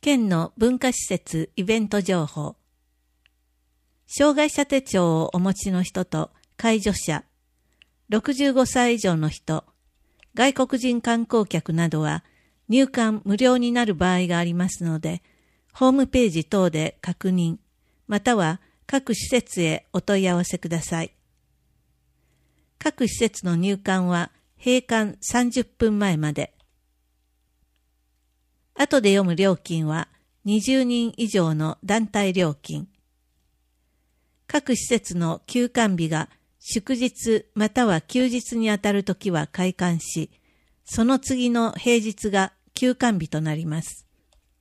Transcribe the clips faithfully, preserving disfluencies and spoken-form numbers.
県の文化施設イベント情報。障害者手帳をお持ちの人と介助者、ろくじゅうごさい以上の人、外国人観光客などは入館無料になる場合がありますので、ホームページ等で確認、または各施設へお問い合わせください。各施設の入館は閉館さんじゅっぷんまえまで。後で読む料金はにじゅうにん以上の団体料金。各施設の休館日が祝日または休日にあたるときは開館し、その次の平日が休館日となります。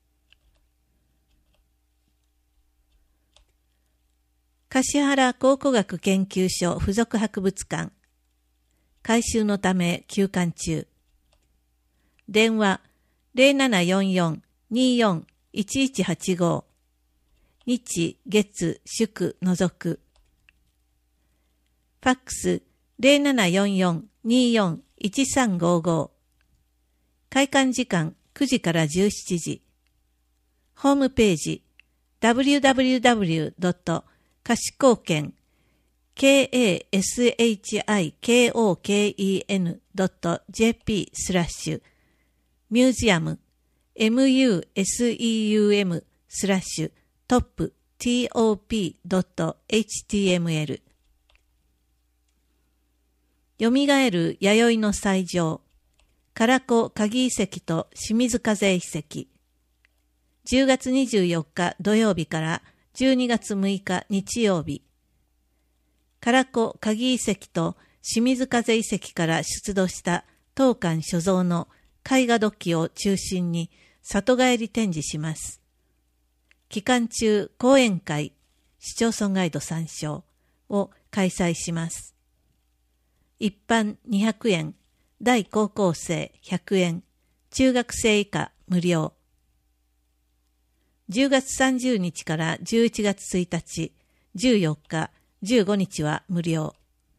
橿原考古学研究所附属博物館。改修のため休館中。電話ゼロななよんよん にーよん いちいちはちご。日、月、祝除く。ファックスゼロななよんよん にーよん いちさんごご。開館時間くじからじゅうしちじ。ホームページ ダブリューダブリューダブリュードットかしこうけん ケーエーエスエイチアイケーオーケーイーエヌドットジェーピー スラッシュミュージアム エムユーエスイーユーエム スラッシュトップ トップ ドット エイチティーエムエル。 よみがえる弥生の斎場唐子鍵遺跡と清水風遺跡。じゅうがつにじゅうよっか土曜日からじゅうにがつむいか日曜日。唐子鍵遺跡と清水風遺跡から出土した当館所蔵の絵画土器を中心に里帰り展示します。期間中講演会、市町村ガイド参照を開催します。一般にひゃくえん、大高校生ひゃくえん、中学生以下無料。じゅうがつさんじゅうにちからじゅういちがつついたち、じゅうよっか、じゅうごにちは無料。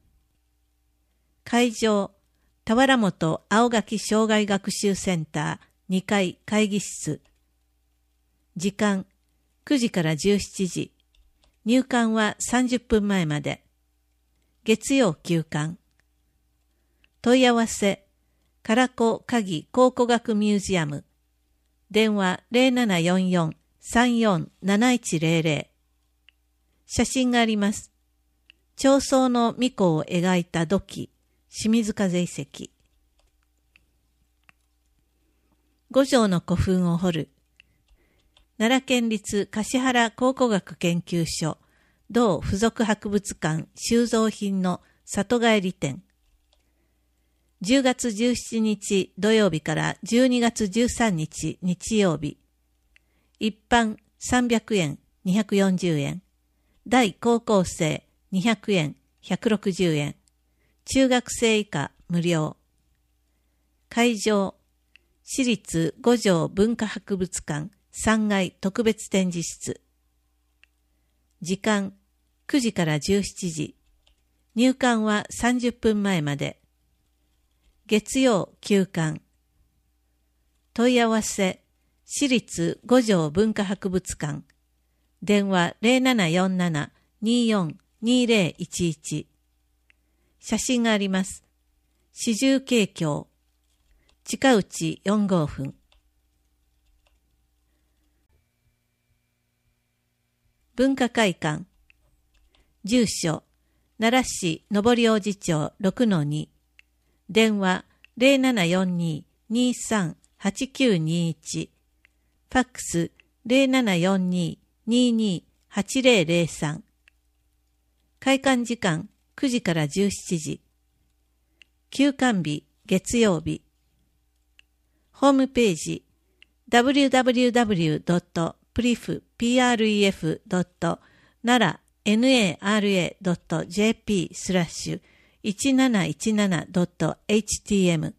会場、田原本青垣障害学習センターにかい会議室。時間、くじからじゅうしちじ。入館はさんじゅっぷんまえまで。月曜休館。問い合わせ、唐子鍵考古学ミュージアム。電話ゼロななよんよん さんよん なないちゼロゼロ。写真があります。彫層の巫女を描いた土器、清水風遺跡。五条の古墳を掘る。奈良県立橿原考古学研究所同附属博物館収蔵品の里帰り展。じゅうがつじゅうしちにち土曜日からじゅうにがつじゅうさんにち日曜日。一般さんびゃくえん、にひゃくよんじゅうえん。大高校生にひゃくえん、ひゃくろくじゅうえん。中学生以下無料。会場、市立五条文化博物館さんがい特別展示室。時間、くじからじゅうしちじ。入館はさんじゅっぷんまえまで。月曜休館。問い合わせ、市立五条文化博物館。電話ゼロななよんなな にーよん にーゼロいちいち。写真があります。四十景橋。近内よんごうふん。文化会館。住所、奈良市上大路町 ろくのに。電話ゼロななよんに にーさん はちきゅうにいち。ファックスゼロななよんに にーにー はちゼロゼロさん。開館時間くじからじゅうしちじ。休館日月曜日。ホームページ ダブリューダブリューダブリュードットプリフ ドットナラ ドットジェーピー スラッシュいちなないちななドットエイチティーエム。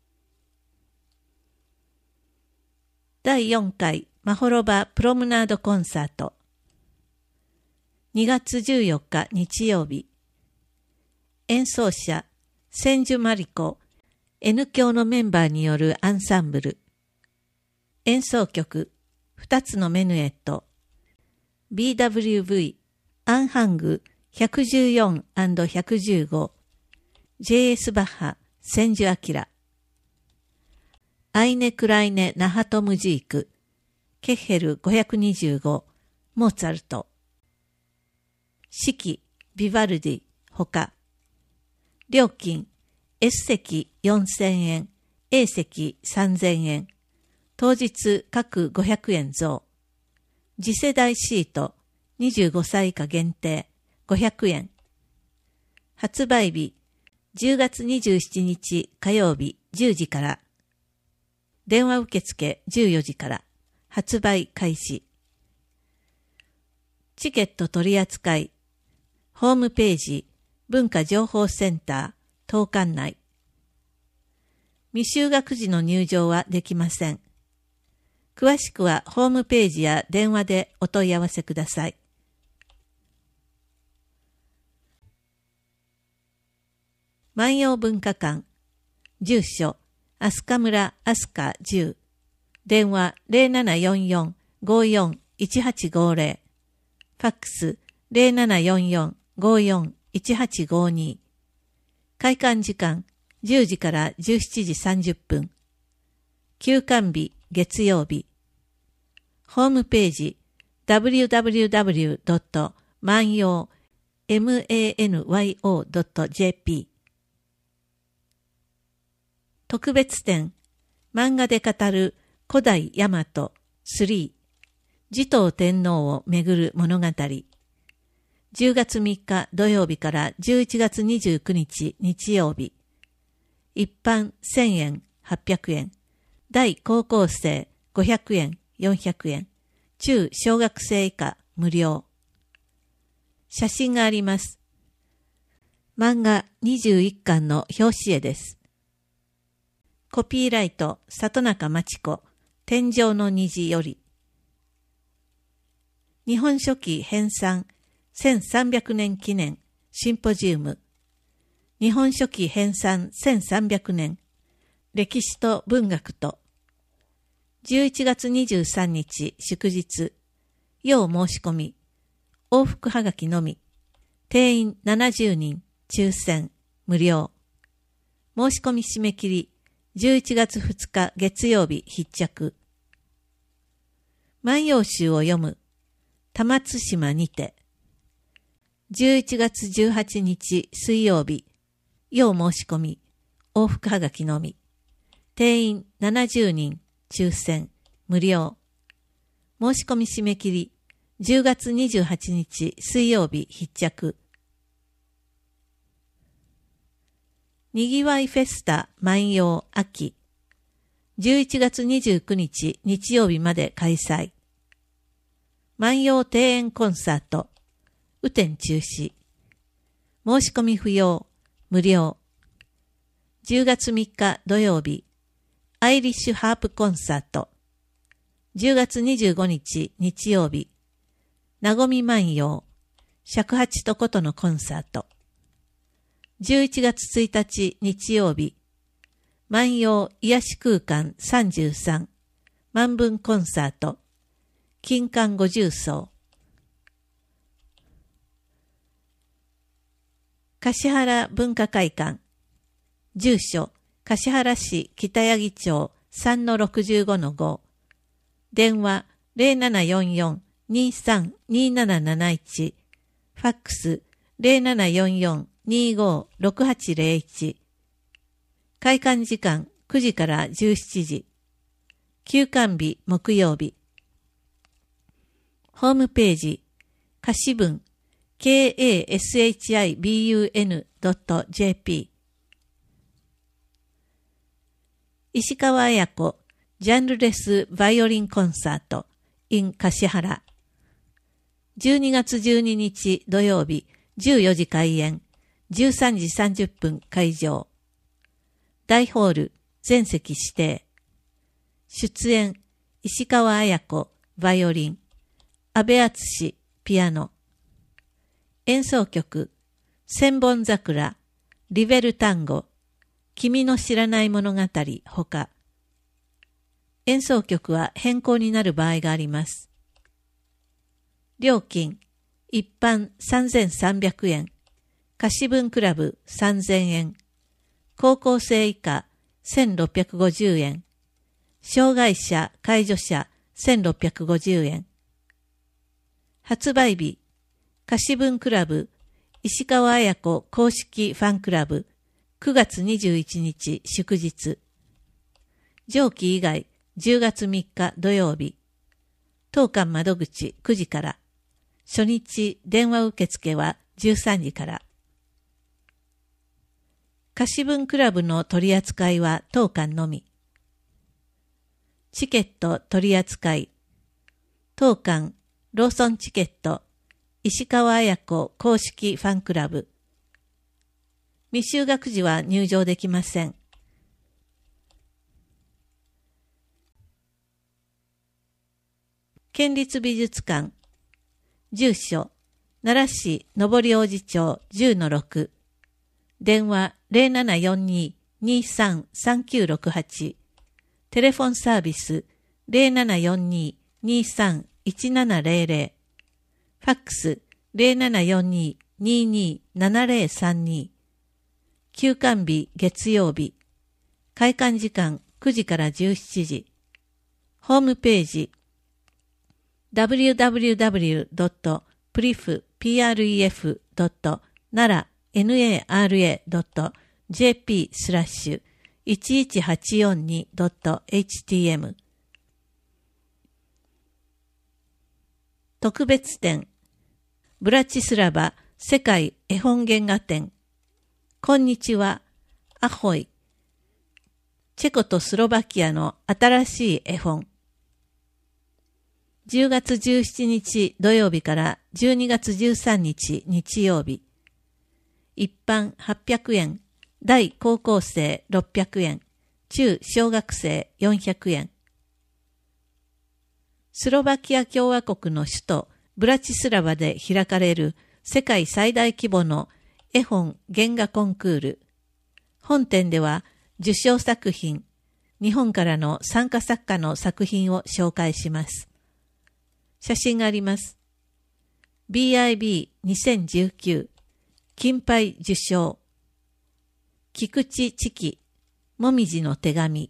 だいよんかいまほろばプロムナードコンサート。にがつじゅうよっか日曜日。演奏者千住真理子 N 響のメンバーによるアンサンブル。演奏曲ふたつのメヌエット、ビーダブリューブイ、アンハングひゃくじゅうよん&ひゃくじゅうご、ジェイエス バッハ、千住明、アイネ・クライネ・ナハトムジーク、ケッヘルごひゃくにじゅうご、モーツァルト、四季、ビバルディ、ほか。料金、S 席よんせんえん、A 席さんぜんえん。当日各ごひゃくえん増。次世代シート、にじゅうごさい以下限定、ごひゃくえん。発売日、じゅうがつにじゅうしちにち火曜日じゅうじから。電話受付じゅうよじから。発売開始。チケット取り扱い。ホームページ、文化情報センター、当館内。未就学時の入場はできません。詳しくはホームページや電話でお問い合わせください。万葉文化館、住所、飛鳥村飛鳥じゅう、電話 ゼロななよんよん ごよん いちはちごゼロ、ファックス ゼロななよんよん ごよん いちはちごに、開館時間じゅうじからじゅうしちじさんじゅっぷん、休館日月曜日、ホームページ ダブリューダブリューダブリュードットマンヨー ドットジェーピー、特別展、漫画で語る古代大和スリー、持統天皇をめぐる物語。じゅうがつみっか土曜日からじゅういちがつにじゅうくにち日曜日。一般せんえん、はっぴゃくえん。大高校生ごひゃくえん、よんひゃくえん。中小学生以下無料。写真があります。漫画にじゅういっかんの表紙絵です。コピーライト、里中町子、天上の虹より。日本書紀編纂せんさんびゃくねん記念シンポジウム。日本書紀編纂せんさんびゃくねん、歴史と文学と。じゅういちがつにじゅうさんにち祝日。要申し込み。往復はがきのみ。定員ななじゅうにん、抽選、無料。申し込み締め切り。じゅういちがつふつか月曜日必着。万葉集を読む。玉津島にて。じゅういちがつじゅうはちにち水曜日。要申し込み。往復はがきのみ。定員ななじゅうにん。抽選。無料。申し込み締め切り。じゅうがつにじゅうはちにち水曜日必着。にぎわいフェスタ万葉秋。じゅういちがつにじゅうくにち日曜日まで開催。万葉庭園コンサート。雨天中止。申し込み不要。無料。じゅうがつみっか土曜日。アイリッシュハープコンサート。じゅうがつにじゅうごにち日曜日。なごみ万葉。尺八と琴のコンサート。じゅういちがつついたち日曜日。万葉癒し空間さんじゅうさん。万文コンサート。金環五重奏。橿原文化会館。住所、橿原市北八木町 さんのろくじゅうごのご。電話 ゼロななよんよん にさん になななないち。ファックス ゼロななよんよん にご ろくはちゼロいち。開館時間くじからじゅうしちじ。休館日木曜日。ホームページ、歌詞文、ケーエーエスエイチアイビーユーエヌドットジェーピー。石川綾子、ジャンルレスバイオリンコンサート、in 橿原。じゅうにがつじゅうににち土曜日、じゅうよじ開演、じゅうさんじさんじゅっぷん会場。大ホール、全席指定。出演、石川綾子、バイオリン。安部敦、ピアノ。演奏曲、千本桜、リベルタンゴ、君の知らない物語ほか。 演奏曲は変更になる場合があります。料金、一般さんぜんさんびゃくえん、貸分クラブさんぜんえん、高校生以下せんろっぴゃくごじゅうえん、障害者・介助者せんろっぴゃくごじゅうえん。発売日、貸分クラブ、石川綾子公式ファンクラブ、くがつにじゅういちにち祝日。上記以外、じゅうがつみっか土曜日。当館窓口くじから。初日電話受付はじゅうさんじから。貸分クラブの取り扱いは当館のみ。チケット取り扱い。当館ローソンチケット石川綾子公式ファンクラブ。未就学時は入場できません。県立美術館。住所、奈良市上り王子町 じゅうのろく。電話 ゼロななよんに にさん さんきゅうろくはち。テレフォンサービス ゼロななよんに にさん いちななゼロゼロ。ファックス ゼロななよんに ににななゼロさんに。休館日月曜日。開館時間くじからじゅうしちじ。ホームページダブリューダブリューダブリュードットプリフドットナラドットジェーピー スラッシュいちいちはちよんにドットエイチティーエム 特別展ブラチスラバ世界絵本原画展こんにちはアホイチェコとスロバキアの新しい絵本じゅうがつじゅうしちにち土曜日からじゅうにがつじゅうさんにち日曜日。一般はっぴゃくえん、大高校生ろっぴゃくえん、中小学生よんひゃくえん。スロバキア共和国の首都ブラチスラバで開かれる世界最大規模の絵本原画コンクール。本展では受賞作品、日本からの参加作家の作品を紹介します。写真があります。ビーアイビーにせんじゅうきゅう 金杯受賞菊池知己もみじの手紙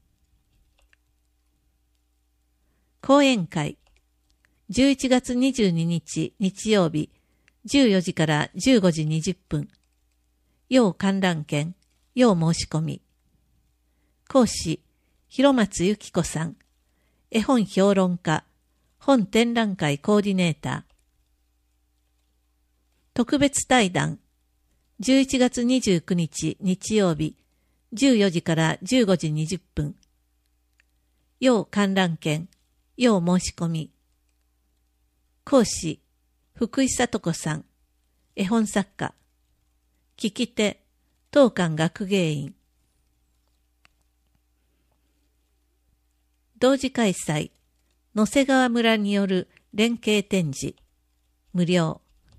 講演会じゅういちがつにじゅうににち日曜日じゅうよじからじゅうごじにじゅっぷん要観覧券要申し込み講師広松由紀子さん絵本評論家本展覧会コーディネーター特別対談じゅういちがつにじゅうくにち日曜日じゅうよじからじゅうごじにじゅっぷん要観覧券要申し込み講師福井聡子さん絵本作家聞き手当館学芸員同時開催野瀬川村による連携展示無料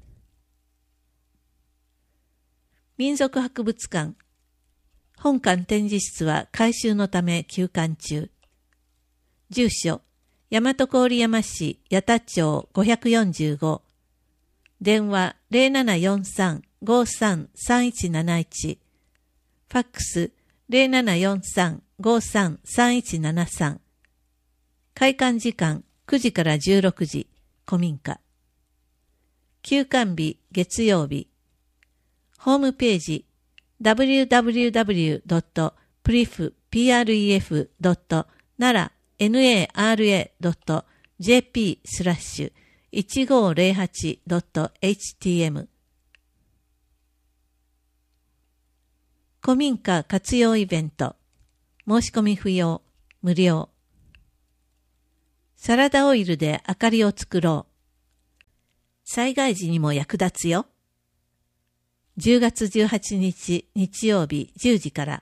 民族博物館本館展示室は改修のため休館中住所大和郡山市八田町ごひゃくよんじゅうご電話 ゼロななよんさん ごさん さんいちなないちファックス ゼロななよんさん ごさん さんいちななさん開館時間くじからじゅうろくじ古民家休館日月曜日ホームページ ダブリューダブリューダブリュードットプリフドットナラドットジェーピー スラッシュいちごーぜろはちドットエイチティーエム 古民家活用イベント申し込み不要無料サラダオイルで明かりを作ろう災害時にも役立つよじゅうがつじゅうはちにち日曜日じゅうじから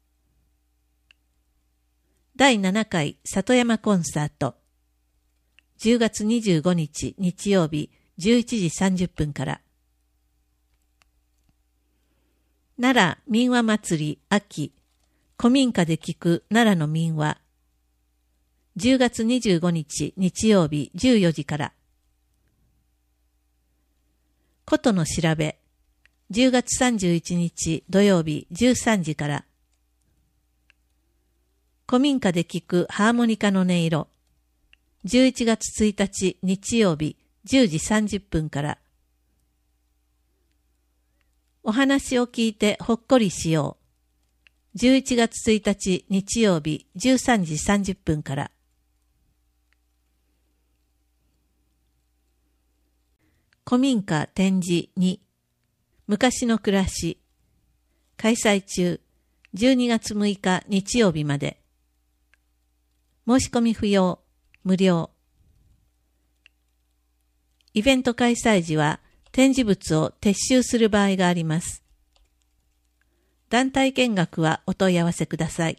だいななかい里山コンサートじゅうがつにじゅうごにち日曜日じゅういちじさんじゅっぷんから奈良民話祭り秋古民家で聞く奈良の民話じゅうがつにじゅうごにち日曜日じゅうよじから。ことの調べ、じゅうがつさんじゅういちにち土曜日じゅうさんじから。古民家で聞くハーモニカの音色、じゅういちがつついたち日曜日じゅうじさんじゅっぷんから。お話を聞いてほっこりしよう、じゅういちがつついたち日曜日じゅうさんじさんじゅっぷんから。古民家展示に昔の暮らし、開催中、じゅうにがつむいか日曜日まで。申し込み不要、無料。イベント開催時は展示物を撤収する場合があります。団体見学はお問い合わせください。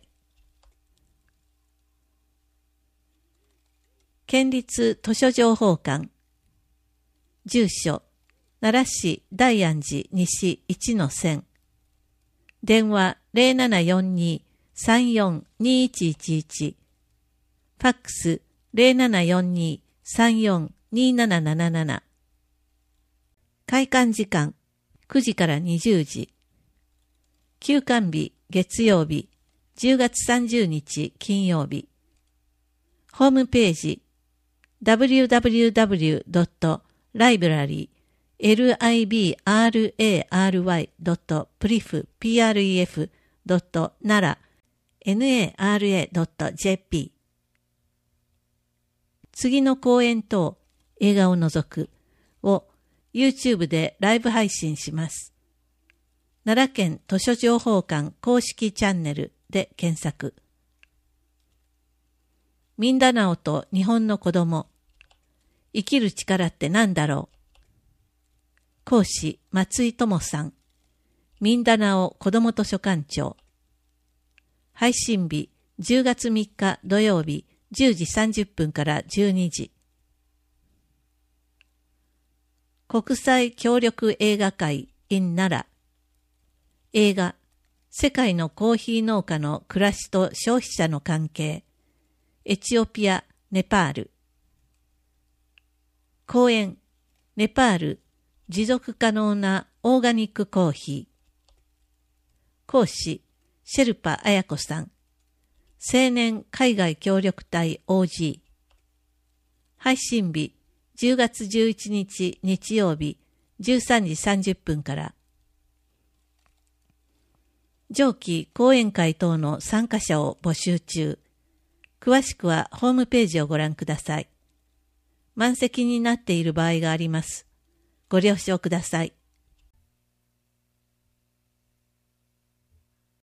県立図書情報館、住所、奈良市大安寺西 いちのせん、電話 ゼロななよんに さんよん にいちいちいち、ファックス ゼロななよんに さんよん になななななな。開館時間くじからにじゅうじ。休館日月曜日、じゅうがつさんじゅうにち金曜日。ホームページ ダブリューダブリューダブリュードットライブラリー library.pref.nara.nara.jp。 次の講演等、映画を除くを YouTube でライブ配信します。奈良県図書情報館公式チャンネルで検索。ミンダナオと日本の子供、生きる力って何だろう。講師松井智さん、ミンダナオ子ども図書館長。配信日じゅうがつみっか土曜日じゅうじさんじゅっぷんからじゅうにじ。国際協力映画会 in 奈良。映画、世界のコーヒー農家の暮らしと消費者の関係。エチオピア、ネパール。講演、ネパール、持続可能なオーガニックコーヒー。講師、シェルパ綾子さん。青年海外協力隊 オージー。配信日、じゅうがつじゅういちにち日曜日、じゅうさんじさんじゅっぷんから。上記講演会等の参加者を募集中。詳しくはホームページをご覧ください。満席になっている場合があります。ご了承ください。